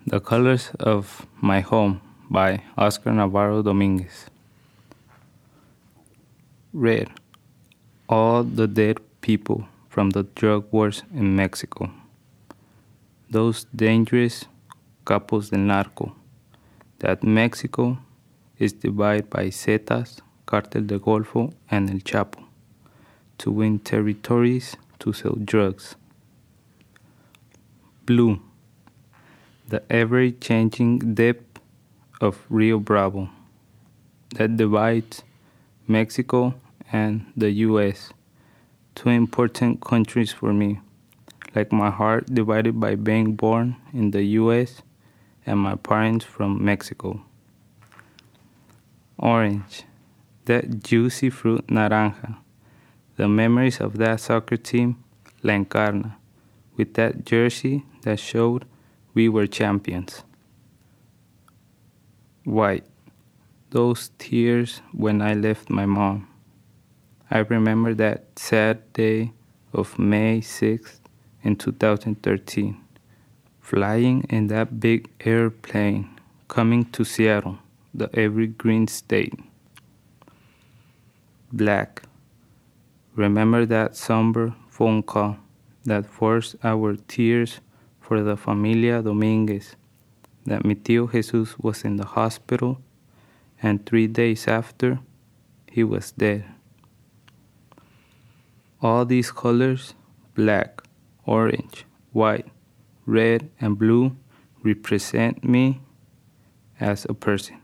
The Colors of My Home by Oscar Navarro Dominguez. Red. All the dead people from the drug wars in Mexico. Those dangerous capos del narco. That Mexico is divided by Zetas, Cartel del Golfo, and El Chapo to win territories to sell drugs. Blue. The ever-changing depth of Rio Bravo that divides Mexico and the U.S., two important countries for me, like my heart divided by being born in the U.S. and my parents from Mexico. Orange, that juicy fruit naranja, the memories of that soccer team, La Encarna, with that jersey that showed we were champions. White, those tears when I left my mom. I remember that sad day of May 6th in 2013, flying in that big airplane coming to Seattle, the evergreen state. Black, remember that somber phone call that forced our tears for the familia Dominguez, that mi tío Jesus was in the hospital and 3 days after, he was dead. All these colors, black, orange, white, red, and blue, represent me as a person.